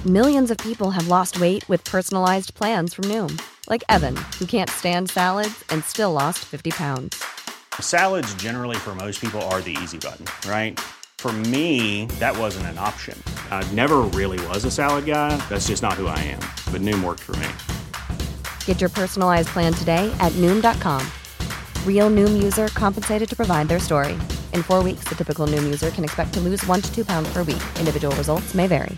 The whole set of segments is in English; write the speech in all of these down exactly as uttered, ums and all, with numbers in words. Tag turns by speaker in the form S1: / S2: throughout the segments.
S1: Millions of people have lost weight with personalized plans from Noom. Like Evan, who can't stand salads and still lost fifty pounds.
S2: Salads generally for most people are the easy button, right? For me, that wasn't an option. I never really was a salad guy. That's just not who I am. But Noom worked for me.
S1: Get your personalized plan today at Noom dot com. Real Noom user compensated to provide their story. In four weeks, the typical Noom user can expect to lose one to two pounds per week. Individual results may vary.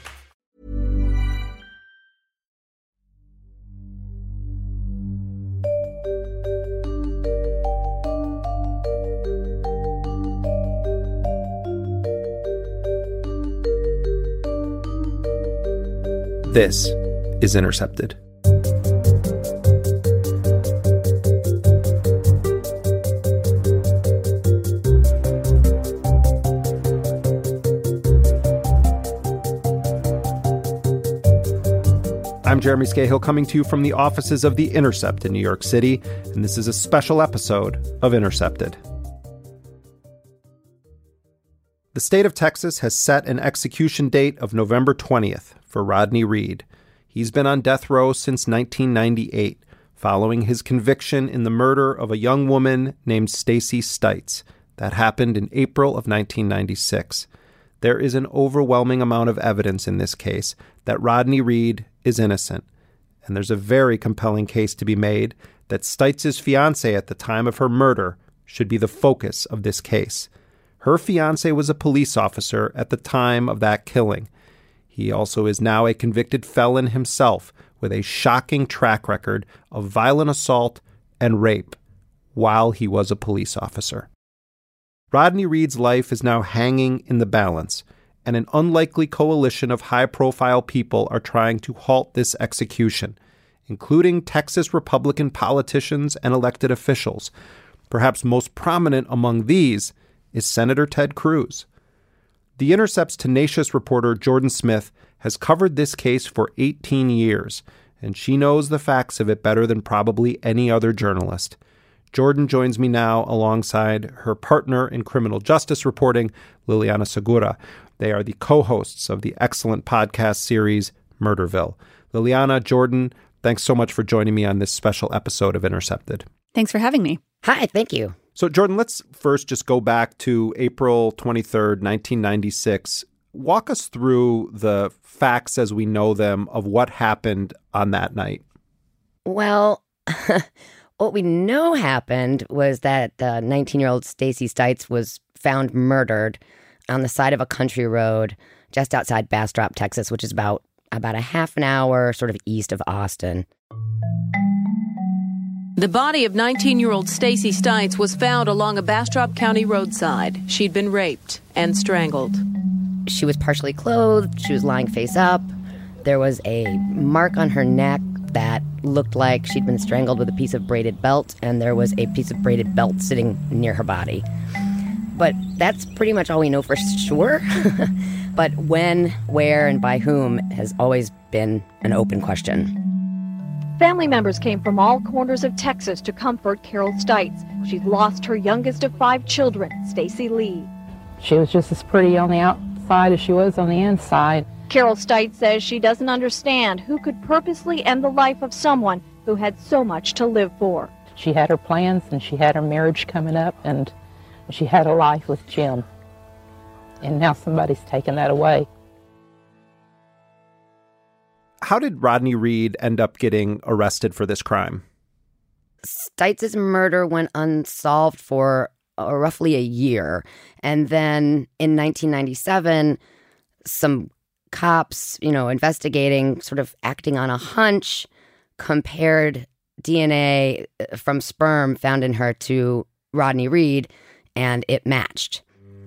S3: This is Intercepted. I'm Jeremy Scahill, coming to you from the offices of The Intercept in New York City, and this is a special episode of Intercepted. The state of Texas has set an execution date of November twentieth for Rodney Reed. He's been on death row since nineteen ninety-eight, following his conviction in the murder of a young woman named Stacy Stites. That happened in April of nineteen ninety-six. There is an overwhelming amount of evidence in this case that Rodney Reed is innocent, and there's a very compelling case to be made that Stites' fiancé at the time of her murder should be the focus of this case. Her fiancé was a police officer at the time of that killing. He also is now a convicted felon himself with a shocking track record of violent assault and rape while he was a police officer. Rodney Reed's life is now hanging in the balance, and an unlikely coalition of high-profile people are trying to halt this execution, including Texas Republican politicians and elected officials. Perhaps most prominent among these is Senator Ted Cruz. The Intercept's tenacious reporter Jordan Smith has covered this case for eighteen years, and she knows the facts of it better than probably any other journalist. Jordan joins me now alongside her partner in criminal justice reporting, Liliana Segura. They are the co-hosts of the excellent podcast series Murderville. Liliana, Jordan, thanks so much for joining me on this special episode of Intercepted.
S4: Thanks for having me.
S5: Hi, thank you.
S3: So, Jordan, let's first just go back to April twenty-third, nineteen ninety-six. Walk us through the facts as we know them of what happened on that night.
S5: Well, what we know happened was that the nineteen-year-old Stacy Stites was found murdered on the side of a country road just outside Bastrop, Texas, which is about, about a half an hour sort of east of Austin.
S6: The body of nineteen-year-old Stacy Stites was found along a Bastrop County roadside. She'd been raped and strangled.
S5: She was partially clothed. She was lying face up. There was a mark on her neck that looked like she'd been strangled with a piece of braided belt, and there was a piece of braided belt sitting near her body. But that's pretty much all we know for sure. But when, where, and by whom has always been an open question.
S7: Family members came from all corners of Texas to comfort Carol Stites. She's lost her youngest of five children, Stacy Lee.
S8: She was just as pretty on the outside as she was on the inside.
S7: Carol Stites says she doesn't understand who could purposely end the life of someone who had so much to live for.
S8: She had her plans, and she had her marriage coming up, and she had a life with Jim. And now somebody's taken that away.
S3: How did Rodney Reed end up getting arrested for this crime?
S5: Stites' murder went unsolved for uh, roughly a year. And then in nineteen ninety-seven, some cops, you know, investigating, sort of acting on a hunch, compared D N A from sperm found in her to Rodney Reed, and it matched.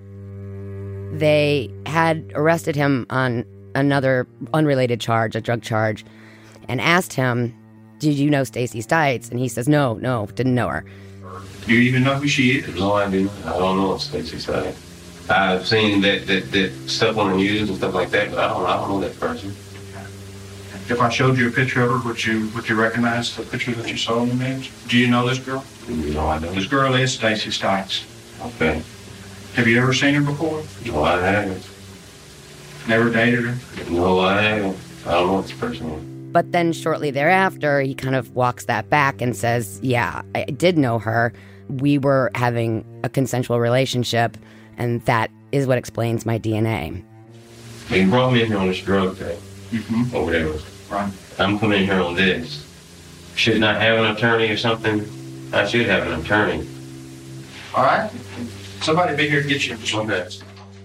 S5: They had arrested him on another unrelated charge, a drug charge, and asked him, did you know Stacy Stites? And he says, no, no, didn't know her.
S9: Do you even know who she is?
S10: No, I do. I don't know Stacy Stites. I've seen that, that, that stuff on the news and stuff like that, but I don't, I don't know that person.
S9: If I showed you a picture of her, would you would you recognize the picture that you saw in the news? Do you know this girl?
S10: No, I don't.
S9: This girl is Stacy Stites.
S10: Okay.
S9: Have you ever seen her before?
S10: No, I haven't.
S9: Never dated her?
S10: No, I haven't. I don't know what this person is.
S5: But then shortly thereafter, he kind of walks that back and says, yeah, I did know her. We were having a consensual relationship, and that is what explains my D N A.
S10: He brought me in here on this drug thing,
S9: Mm-hmm.
S10: or whatever.
S9: Right.
S10: I'm coming in here on this. Shouldn't I have an attorney or something? I should have an attorney.
S9: All right. Somebody be here to get you for some days.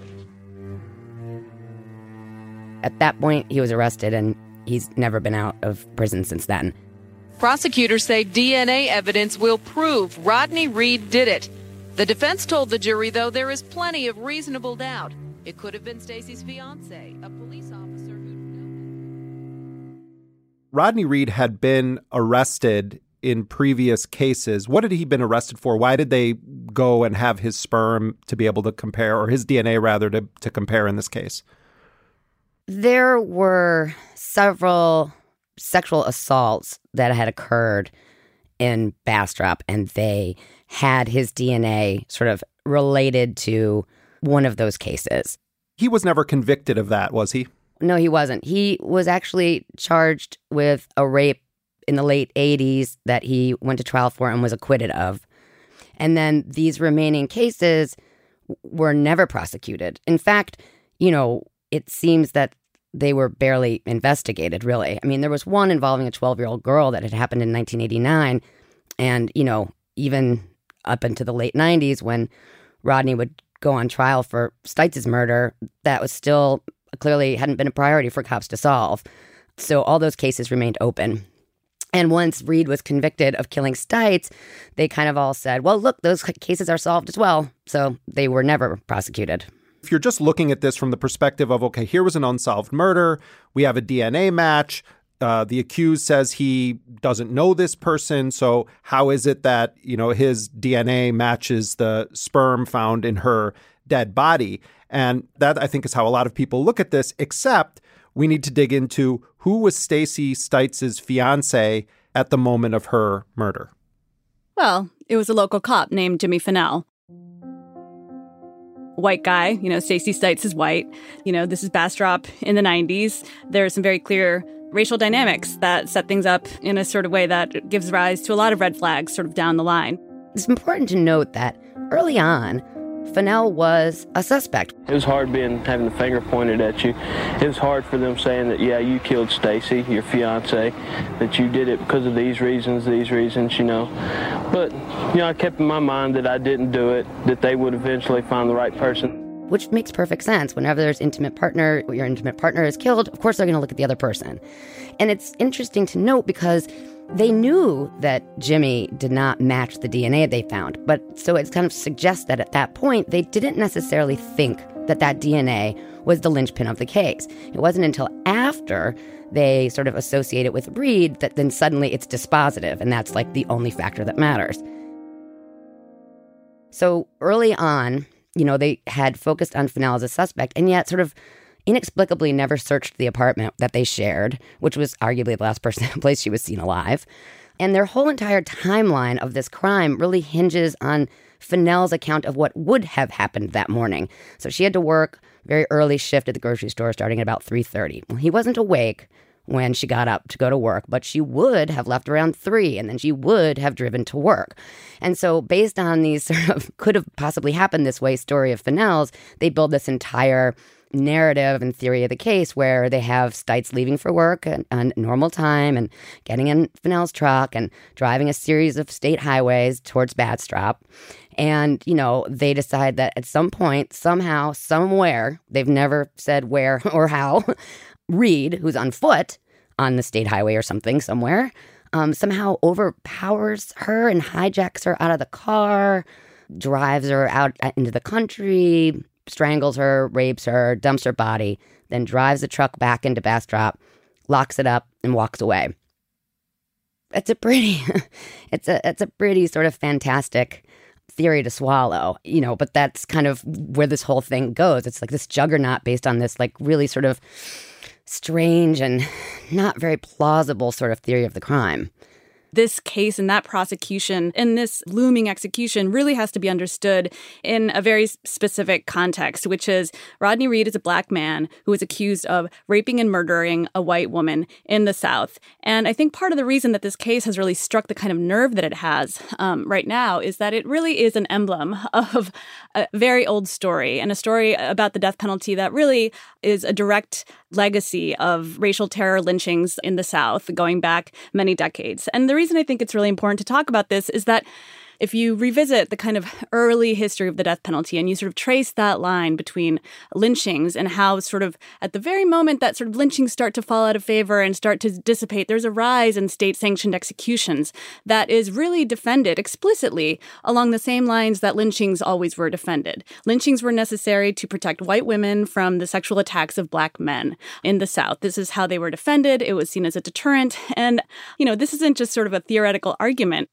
S5: At that point, he was arrested, and he's never been out of prison since then.
S6: Prosecutors say D N A evidence will prove Rodney Reed did it. The defense told the jury, though, there is plenty of reasonable doubt. It could have been Stacy's fiance, a police officer who...
S3: Rodney Reed had been arrested in previous cases. What had he been arrested for? Why did they go and have his sperm to be able to compare, or his D N A rather, to, to compare in this case?
S5: There were several sexual assaults that had occurred in Bastrop, and they had his D N A sort of related to one of those cases.
S3: He was never convicted of that, was he?
S5: No, he wasn't. He was actually charged with a rape in the late eighties that he went to trial for and was acquitted of. And then these remaining cases were never prosecuted. In fact, you know, it seems that they were barely investigated, really. I mean, there was one involving a twelve-year-old girl that had happened in nineteen eighty-nine. And, you know, even up into the late nineties, when Rodney would go on trial for Stites' murder, that was still clearly hadn't been a priority for cops to solve. So all those cases remained open. And once Reed was convicted of killing Stites, they kind of all said, well, look, those cases are solved as well. So they were never prosecuted.
S3: If you're just looking at this from the perspective of, okay, here was an unsolved murder, we have a D N A match, uh, the accused says he doesn't know this person, so how is it that, you know, his D N A matches the sperm found in her dead body? And that, I think, is how a lot of people look at this, except we need to dig into who was Stacy Stites' fiance at the moment of her murder.
S4: Well, it was a local cop named Jimmy Fennell. White guy, you know, Stacy Stites is white. You know, this is Bastrop in the nineties. There are some very clear racial dynamics that set things up in a sort of way that gives rise to a lot of red flags sort of down the line.
S5: It's important to note that early on, Fennell was a suspect.
S11: It was hard being having the finger pointed at you. It was hard for them saying that, yeah, you killed Stacy, your fiance, that you did it because of these reasons, these reasons, you know. But, you know, I kept in my mind that I didn't do it, that they would eventually find the right person.
S5: Which makes perfect sense. Whenever there's intimate partner, your intimate partner is killed, of course they're going to look at the other person. And it's interesting to note because they knew that Jimmy did not match the D N A they found. But so it kind of suggests that at that point, they didn't necessarily think that that D N A was the linchpin of the case. It wasn't until after they sort of associate it with Reed that then suddenly it's dispositive. And that's like the only factor that matters. So early on, you know, they had focused on Fennell as a suspect, and yet sort of inexplicably never searched the apartment that they shared, which was arguably the last person place she was seen alive. And their whole entire timeline of this crime really hinges on Fennell's account of what would have happened that morning. So she had to work very early shift at the grocery store starting at about three thirty. Well, he wasn't awake when she got up to go to work, but she would have left around three, and then she would have driven to work. And so based on these sort of could have possibly happened this way story of Fennell's, they build this entire narrative and theory of the case where they have Stites leaving for work on, on normal time and getting in Fennell's truck and driving a series of state highways towards Bastrop. And, you know, they decide that at some point, somehow, somewhere, they've never said where or how, Reed, who's on foot on the state highway or something somewhere, um, somehow overpowers her and hijacks her out of the car, drives her out into the country, strangles her, rapes her, dumps her body, then drives the truck back into Bastrop, locks it up, and walks away. It's a pretty, it's a, it's a pretty sort of fantastic theory to swallow, you know, but that's kind of where this whole thing goes. It's like this juggernaut based on this like really sort of strange and not very plausible sort of theory of the crime.
S4: This case and that prosecution and this looming execution really has to be understood in a very specific context, which is Rodney Reed is a black man who was accused of raping and murdering a white woman in the South. And I think part of the reason that this case has really struck the kind of nerve that it has um, right now is that it really is an emblem of a very old story, and a story about the death penalty that really is a direct legacy of racial terror lynchings in the South going back many decades. And the reason I think it's really important to talk about this is that if you revisit the kind of early history of the death penalty and you sort of trace that line between lynchings and how sort of at the very moment that sort of lynchings start to fall out of favor and start to dissipate, there's a rise in state-sanctioned executions that is really defended explicitly along the same lines that lynchings always were defended. Lynchings were necessary to protect white women from the sexual attacks of black men in the South. This is how they were defended. It was seen as a deterrent. And, you know, this isn't just sort of a theoretical argument.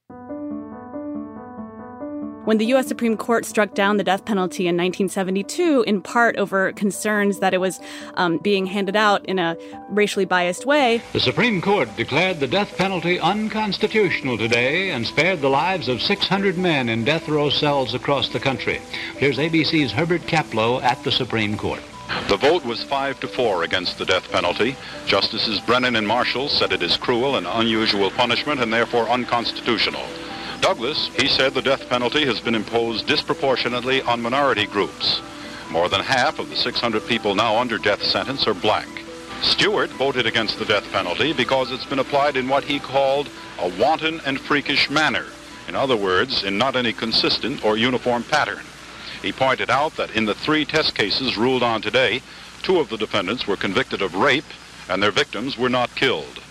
S4: When the U S Supreme Court struck down the death penalty in nineteen seventy-two, in part over concerns that it was um, being handed out in a racially biased way,
S12: the Supreme Court declared the death penalty unconstitutional today and spared the lives of six hundred men in death row cells across the country. Here's A B C's Herbert Kaplow at the Supreme Court.
S13: The vote was five to four against the death penalty. Justices Brennan and Marshall said it is cruel and unusual punishment and therefore unconstitutional. Douglas, he said the death penalty has been imposed disproportionately on minority groups. More than half of the six hundred people now under death sentence are black. Stewart voted against the death penalty because it's been applied in what he called a wanton and freakish manner. In other words, in not any consistent or uniform pattern. He pointed out that in the three test cases ruled on today, two of the defendants were convicted of rape and their victims were not killed.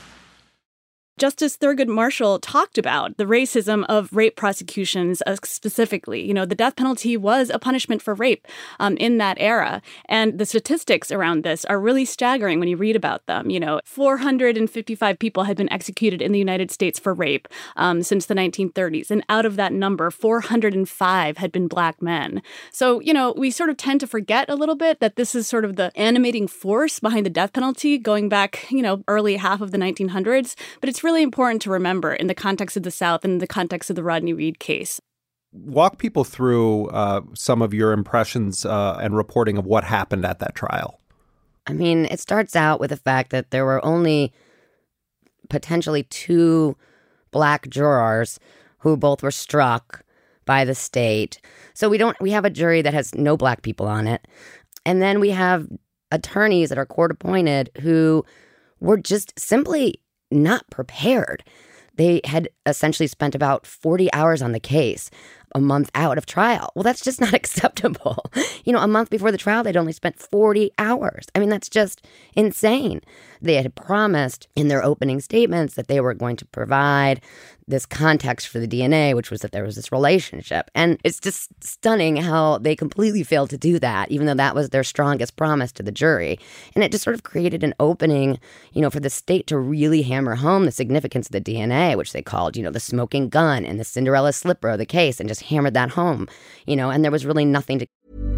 S4: Justice Thurgood Marshall talked about the racism of rape prosecutions uh, specifically. You know, the death penalty was a punishment for rape um, in that era. And the statistics around this are really staggering when you read about them. You know, four hundred fifty-five people had been executed in the United States for rape um, since the nineteen thirties. And out of that number, four hundred five had been black men. So, you know, we sort of tend to forget a little bit that this is sort of the animating force behind the death penalty going back, you know, early half of the nineteen hundreds. But it's really really important to remember in the context of the South and in the context of the Rodney Reed case.
S3: Walk people through uh, some of your impressions uh, and reporting of what happened at that trial.
S5: I mean, it starts out with the fact that there were only potentially two black jurors who both were struck by the state. So we don't we have a jury that has no black people on it. And then we have attorneys that are court appointed who were just simply not prepared. They had essentially spent about forty hours on the case, a month out of trial. Well, that's just not acceptable. You know, a month before the trial, they'd only spent forty hours. I mean, that's just insane. They had promised in their opening statements that they were going to provide this context for the D N A, which was that there was this relationship. And it's just stunning how they completely failed to do that, even though that was their strongest promise to the jury. And it just sort of created an opening, you know, for the state to really hammer home the significance of the D N A, which they called, you know, the smoking gun and the Cinderella slipper of the case, and just hammered that home, you know, and there was really nothing to.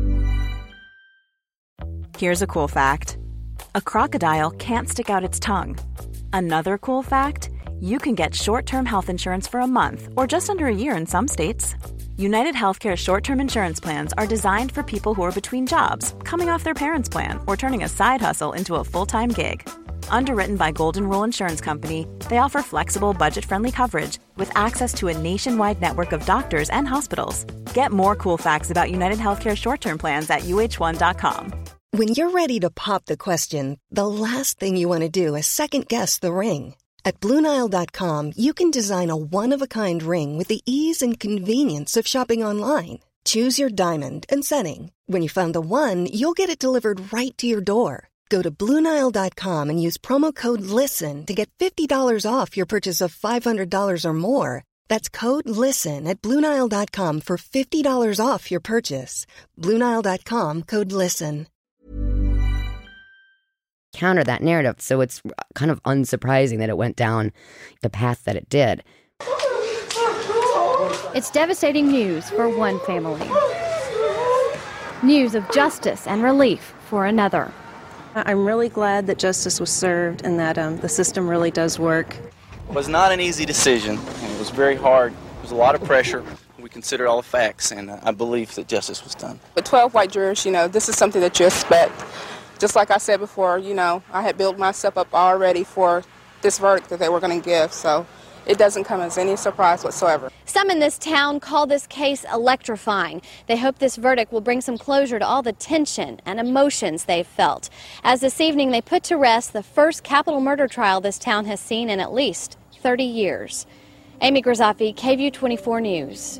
S14: Here's a cool fact. A crocodile can't stick out its tongue. Another cool fact, you can get short-term health insurance for a month or just under a year in some states. United Healthcare short-term insurance plans are designed for people who are between jobs, coming off their parents' plan, or turning a side hustle into a full-time gig. Underwritten by Golden Rule Insurance Company, they offer flexible, budget-friendly coverage with access to a nationwide network of doctors and hospitals. Get more cool facts about United Healthcare short-term plans at U H one dot com.
S15: When you're ready to pop the question, the last thing you want to do is second-guess the ring. At Blue Nile dot com, you can design a one-of-a-kind ring with the ease and convenience of shopping online. Choose your diamond and setting. When you find the one, you'll get it delivered right to your door. Go to Blue Nile dot com and use promo code LISTEN to get fifty dollars off your purchase of five hundred dollars or more. That's code LISTEN at Blue Nile dot com for fifty dollars off your purchase. Blue Nile dot com, code LISTEN.
S5: Counter that narrative, so it's kind of unsurprising that it went down the path that it did.
S7: It's devastating news for one family. News of justice and relief for another.
S16: I'm really glad that justice was served and that um, the system really does work. was not an easy decision, and it was very hard. There was a lot of pressure. We considered all the facts, and I believe that justice was done.
S17: With twelve white jurors, you know, this is something that you expect. Just like I said before, you know, I had built myself up already for this verdict that they were going to give, so it doesn't come as any surprise whatsoever.
S18: Some in this town call this case electrifying. They hope this verdict will bring some closure to all the tension and emotions they've felt. As this evening they put to rest the first capital murder trial this town has seen in at least thirty years. Amy Grisafi, K V U twenty-four News.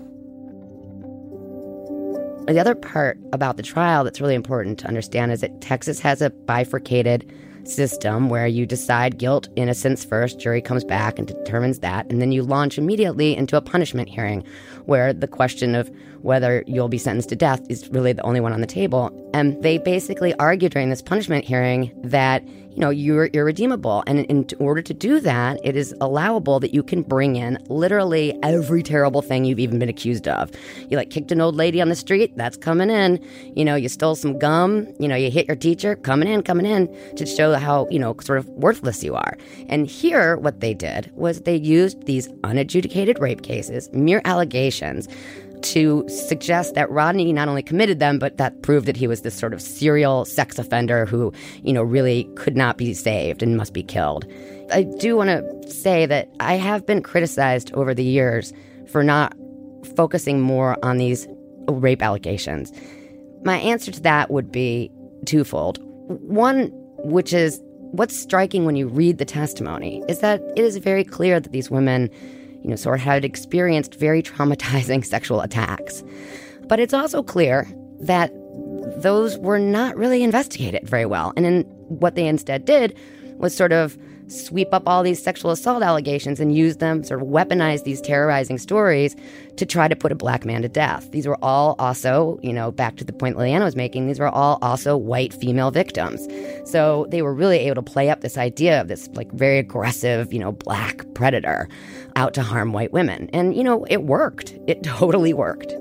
S5: The other part about the trial that's really important to understand is that Texas has a bifurcated system where you decide guilt, innocence first, jury comes back and determines that, and then you launch immediately into a punishment hearing where the question of whether you'll be sentenced to death is really the only one on the table. And they basically argue during this punishment hearing that, you know, you're irredeemable. And in order to do that, it is allowable that you can bring in literally every terrible thing you've even been accused of. You like kicked an old lady on the street, that's coming in. You know, you stole some gum, you know, you hit your teacher, coming in, coming in to show how, you know, sort of worthless you are. And here, what they did was they used these unadjudicated rape cases, mere allegations, to suggest that Rodney not only committed them, but that proved that he was this sort of serial sex offender who, you know, really could not be saved and must be killed. I do want to say that I have been criticized over the years for not focusing more on these rape allegations. My answer to that would be twofold. One, which is what's striking when you read the testimony, is that it is very clear that these women, you know, sort of had experienced very traumatizing sexual attacks. But it's also clear that those were not really investigated very well. And then what they instead did was sort of sweep up all these sexual assault allegations and use them, sort of weaponize these terrorizing stories to try to put a black man to death. These were all also, you know, back to the point Liliana was making, these were all also white female victims. So they were really able to play up this idea of this like very aggressive, you know, black predator out to harm white women. And, you know, it worked. It totally worked.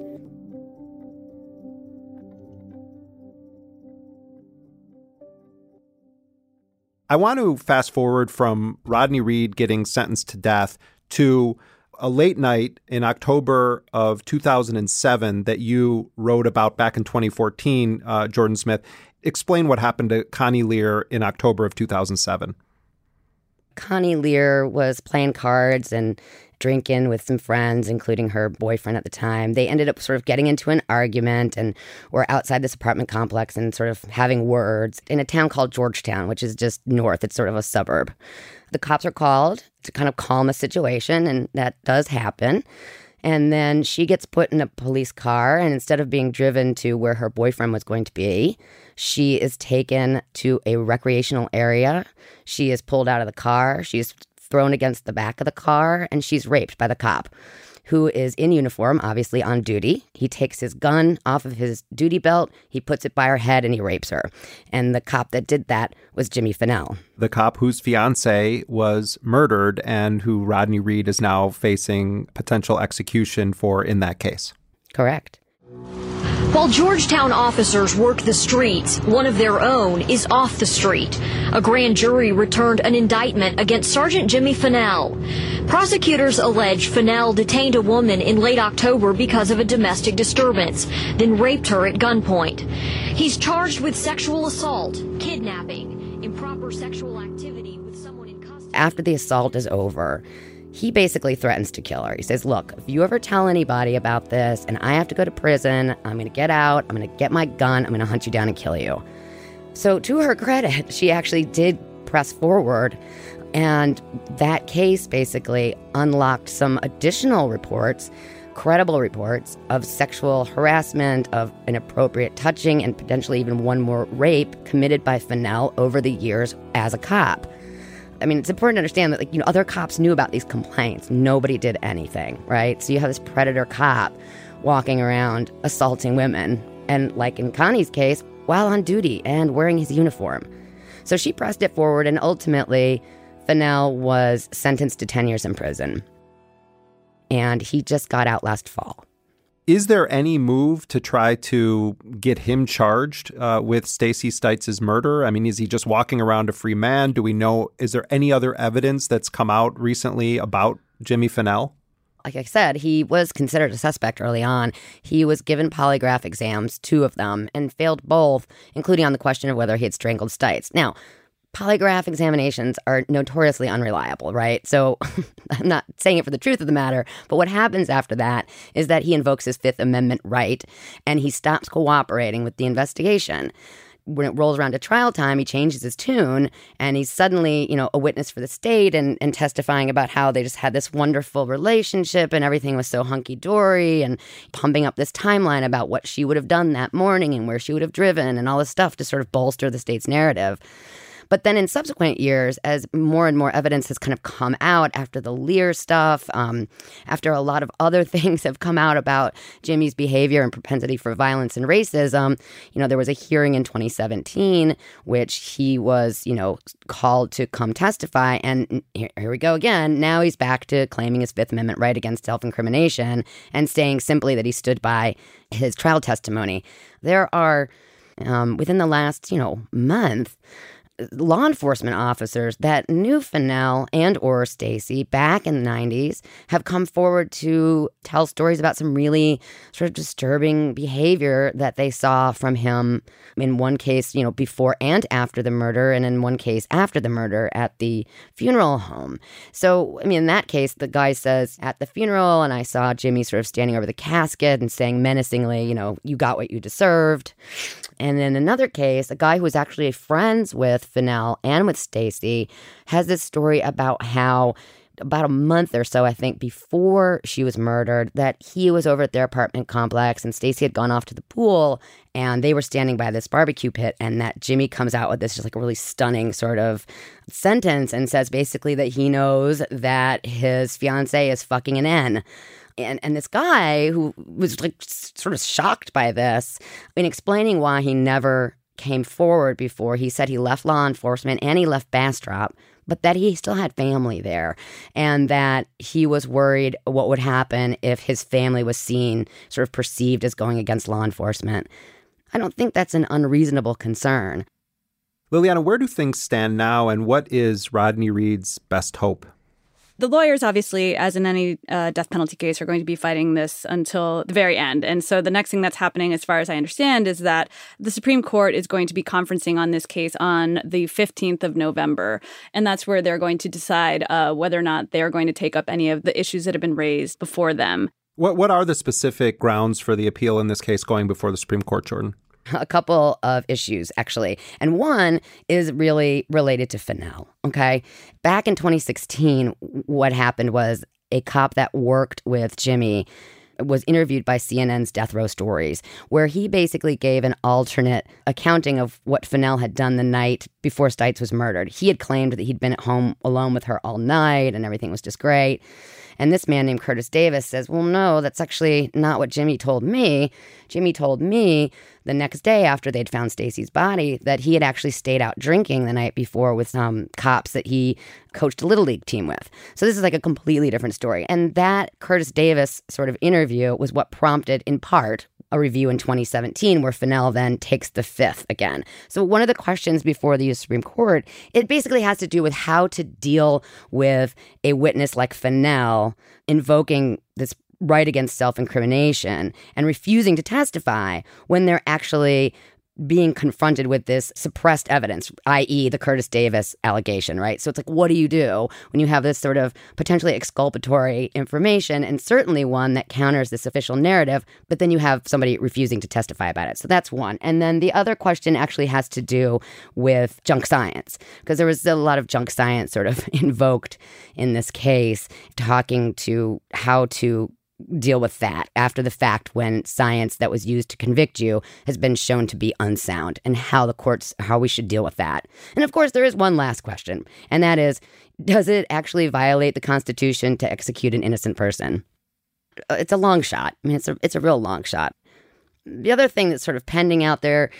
S3: I want to fast forward from Rodney Reed getting sentenced to death to a late night in October of two thousand seven that you wrote about back in twenty fourteen, uh, Jordan Smith. Explain what happened to Connie Lear in October of two thousand seven.
S5: Connie Lear was playing cards and drinking with some friends, including her boyfriend at the time. They ended up sort of getting into an argument and were outside this apartment complex and sort of having words in a town called Georgetown, which is just north. It's sort of a suburb. The cops are called to kind of calm the situation, and that does happen. And then she gets put in a police car, and instead of being driven to where her boyfriend was going to be, she is taken to a recreational area. She is pulled out of the car. She's thrown against the back of the car, and she's raped by the cop, who is in uniform, obviously on duty. He takes his gun off of his duty belt, he puts it by her head, and he rapes her. And the cop that did that was Jimmy Finnell.
S3: The cop whose fiance was murdered and who Rodney Reed is now facing potential execution for in that case.
S5: Correct.
S19: While Georgetown officers work the streets, one of their own is off the street. A grand jury returned an indictment against Sergeant Jimmy Finnell. Prosecutors allege Finnell detained a woman in late October because of a domestic disturbance, then raped her at gunpoint. He's charged with sexual assault, kidnapping, improper sexual activity with someone in custody.
S5: After the assault is over, he basically threatens to kill her. He says, look, if you ever tell anybody about this and I have to go to prison, I'm going to get out, I'm going to get my gun, I'm going to hunt you down and kill you. So to her credit, she actually did press forward. And that case basically unlocked some additional reports, credible reports of sexual harassment, of inappropriate touching, and potentially even one more rape committed by Finnell over the years as a cop. I mean, it's important to understand that, like, you know, other cops knew about these complaints. Nobody did anything, right? So you have this predator cop walking around assaulting women, and like in Connie's case, while on duty and wearing his uniform. So she pressed it forward, and ultimately, Finnell was sentenced to ten years in prison. And he just got out last fall.
S3: Is there any move to try to get him charged uh, with Stacey Stites' murder? I mean, is he just walking around a free man? Do we know, is there any other evidence that's come out recently about Jimmy Finnell?
S5: Like I said, he was considered a suspect early on. He was given polygraph exams, two of them, and failed both, including on the question of whether he had strangled Stites. Now, polygraph examinations are notoriously unreliable, right? So I'm not saying it for the truth of the matter, but what happens after that is that he invokes his Fifth Amendment right, and he stops cooperating with the investigation. When it rolls around to trial time, he changes his tune, and he's suddenly, you know, a witness for the state and, and testifying about how they just had this wonderful relationship and everything was so hunky-dory, and pumping up this timeline about what she would have done that morning and where she would have driven and all this stuff to sort of bolster the state's narrative. But then in subsequent years, as more and more evidence has kind of come out after the Lear stuff, um, after a lot of other things have come out about Jimmy's behavior and propensity for violence and racism, you know, there was a hearing in twenty seventeen, which he was, you know, called to come testify. And here, here we go again. Now he's back to claiming his Fifth Amendment right against self-incrimination and saying simply that he stood by his trial testimony. There are, um, within the last, you know, month, law enforcement officers that knew Finnell and or Stacey back in the nineties have come forward to tell stories about some really sort of disturbing behavior that they saw from him in one case, you know, before and after the murder, and in one case after the murder at the funeral home. So, I mean, in that case, the guy says, at the funeral, and I saw Jimmy sort of standing over the casket and saying menacingly, you know, you got what you deserved. And in another case, a guy who was actually friends with Finnell and with Stacey has this story about how about a month or so, I think, before she was murdered, that he was over at their apartment complex and Stacey had gone off to the pool and they were standing by this barbecue pit, and that Jimmy comes out with this just like a really stunning sort of sentence and says basically that he knows that his fiancée is fucking an N. And and this guy who was like sort of shocked by this, in explaining why he never came forward before, he said he left law enforcement and he left Bastrop, but that he still had family there, and that he was worried what would happen if his family was seen, sort of perceived as going against law enforcement. I don't think that's an unreasonable concern.
S3: Liliana, where do things stand now, and what is Rodney Reed's best hope?
S4: The lawyers, obviously, as in any uh, death penalty case, are going to be fighting this until the very end. And so the next thing that's happening, as far as I understand, is that the Supreme Court is going to be conferencing on this case on the fifteenth of November. And that's where they're going to decide uh, whether or not they're going to take up any of the issues that have been raised before them.
S3: What What are the specific grounds for the appeal in this case going before the Supreme Court, Jordan?
S5: A couple of issues, actually. And one is really related to Finnell, okay? Back in twenty sixteen, what happened was a cop that worked with Jimmy was interviewed by C N N's Death Row Stories, where he basically gave an alternate accounting of what Finnell had done the night before Stites was murdered. He had claimed that he'd been at home alone with her all night and everything was just great. And this man named Curtis Davis says, well, no, that's actually not what Jimmy told me. Jimmy told me the next day after they'd found Stacey's body that he had actually stayed out drinking the night before with some cops that he coached a Little League team with. So this is like a completely different story. And that Curtis Davis sort of interview was what prompted, in part, a review in twenty seventeen where Finnell then takes the fifth again. So one of the questions before the U S Supreme Court, it basically has to do with how to deal with a witness like Finnell invoking this right against self-incrimination and refusing to testify when they're actually being confronted with this suppressed evidence, that is the Curtis Davis allegation, right? So it's like, what do you do when you have this sort of potentially exculpatory information, and certainly one that counters this official narrative, but then you have somebody refusing to testify about it. So that's one. And then the other question actually has to do with junk science, because there was a lot of junk science sort of invoked in this case, talking to how to deal with that after the fact when science that was used to convict you has been shown to be unsound, and how the courts, how we should deal with that. And of course, there is one last question, and that is, does it actually violate the Constitution to execute an innocent person? It's a long shot. I mean, it's a, it's a real long shot. The other thing that's sort of pending out there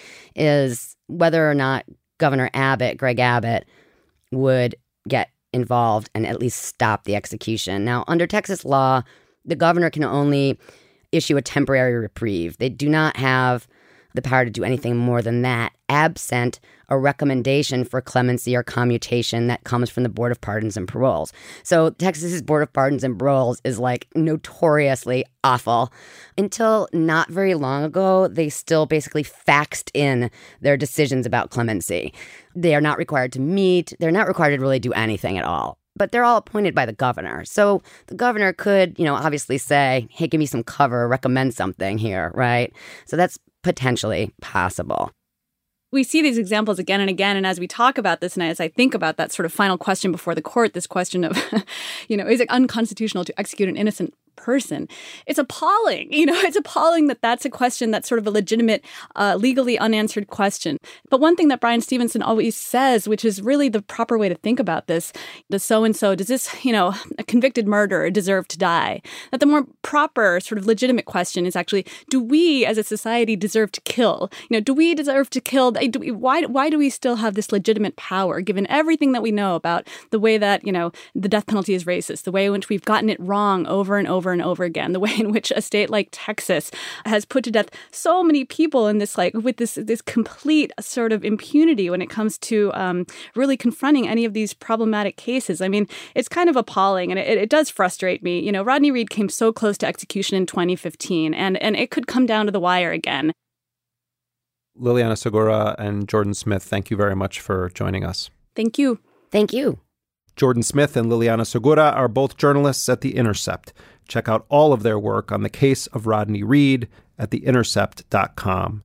S5: is whether or not Governor Abbott, Greg Abbott, would get involved and at least stop the execution. Now, under Texas law, the governor can only issue a temporary reprieve. They do not have the power to do anything more than that, absent a recommendation for clemency or commutation that comes from the Board of Pardons and Paroles. So Texas's Board of Pardons and Paroles is like notoriously awful. Until not very long ago, they still basically faxed in their decisions about clemency. They are not required to meet. They're not required to really do anything at all. But they're all appointed by the governor. So the governor could, you know, obviously say, hey, give me some cover, recommend something here, right? So that's potentially possible.
S4: We see these examples again and again. And as we talk about this, and as I think about that sort of final question before the court, this question of, you know, is it unconstitutional to execute an innocent person? It's appalling. You know, it's appalling that that's a question that's sort of a legitimate, uh, legally unanswered question. But one thing that Bryan Stevenson always says, which is really the proper way to think about this, the so-and-so, does this, you know, a convicted murderer deserve to die? That the more proper sort of legitimate question is actually, do we as a society deserve to kill? You know, do we deserve to kill? Do we, why, why do we still have this legitimate power, given everything that we know about the way that, you know, the death penalty is racist, the way in which we've gotten it wrong over and over and over again, the way in which a state like Texas has put to death so many people in this, like, with this this complete sort of impunity when it comes to um, really confronting any of these problematic cases. I mean, it's kind of appalling, and it, it does frustrate me. You know, Rodney Reed came so close to execution in twenty fifteen, and, and it could come down to the wire again.
S3: Liliana Segura and Jordan Smith, thank you very much for joining us.
S4: Thank you.
S5: Thank you.
S3: Jordan Smith and Liliana Segura are both journalists at The Intercept. Check out all of their work on the case of Rodney Reed at the intercept dot com.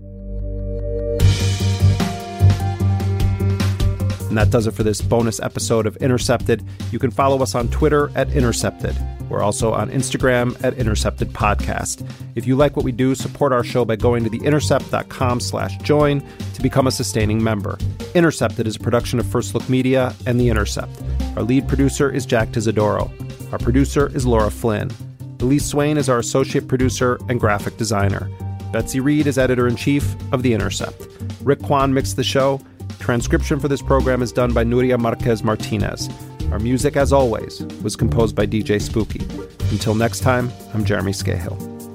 S3: And that does it for this bonus episode of Intercepted. You can follow us on Twitter at Intercepted. We're also on Instagram at Intercepted Podcast. If you like what we do, support our show by going to the intercept dot com slash join to become a sustaining member. Intercepted is a production of First Look Media and The Intercept. Our lead producer is Jack Tizzadoro. Our producer is Laura Flynn. Elise Swain is our associate producer and graphic designer. Betsy Reed is editor-in-chief of The Intercept. Rick Kwan mixed the show. Transcription for this program is done by Nuria Marquez Martinez. Our music, as always, was composed by D J Spooky. Until next time, I'm Jeremy Scahill.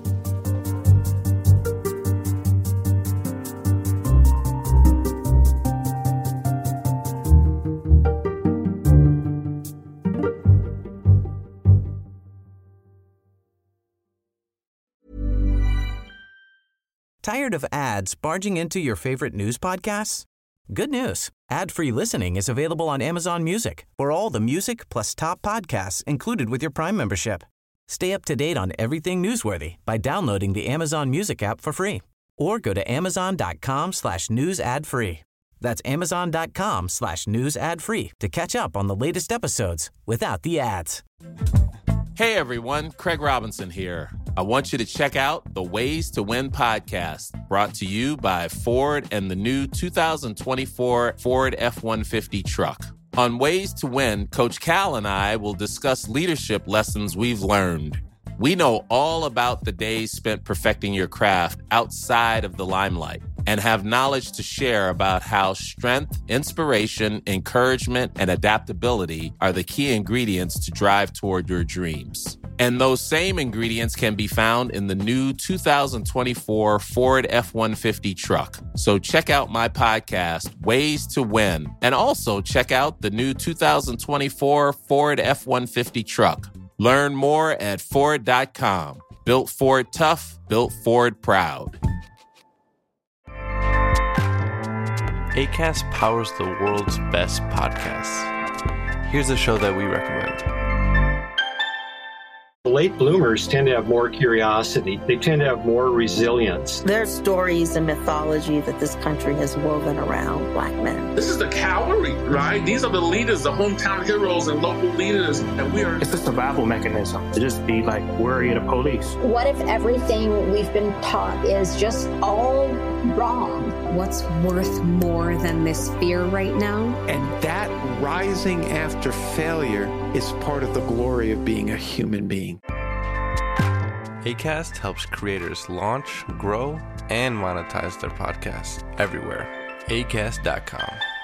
S20: Tired of ads barging into your favorite news podcasts? Good news. Ad-free listening is available on Amazon Music for all the music plus top podcasts included with your Prime membership. Stay up to date on everything newsworthy by downloading the Amazon Music app for free or go to amazon.com slash news ad free. That's amazon.com slash news ad free to catch up on the latest episodes without the ads.
S21: Hey everyone, Craig Robinson here. I want you to check out the Ways to Win podcast, brought to you by Ford and the new two thousand twenty-four Ford F one fifty truck. On Ways to Win, Coach Cal and I will discuss leadership lessons we've learned. We know all about the days spent perfecting your craft outside of the limelight and have knowledge to share about how strength, inspiration, encouragement, and adaptability are the key ingredients to drive toward your dreams. And those same ingredients can be found in the new two thousand twenty-four Ford F one fifty truck. So check out my podcast, Ways to Win, and also check out the new two thousand twenty-four Ford F one fifty truck. Learn more at Ford dot com. Built Ford tough, built Ford proud.
S22: Acast powers the world's best podcasts. Here's a show that we recommend.
S23: Late bloomers tend to have more curiosity. They tend to have more resilience.
S24: There's stories and mythology that this country has woven around Black men.
S25: This is the cavalry, right? These are the leaders, the hometown heroes and local leaders, and we are...
S26: It's a survival mechanism to just be like worry of the police.
S27: What if everything we've been taught is just all wrong?
S28: What's worth more than this fear right now?
S29: And that rising after failure is part of the glory of being a human being.
S22: Acast helps creators launch, grow, and monetize their podcasts everywhere. Acast dot com.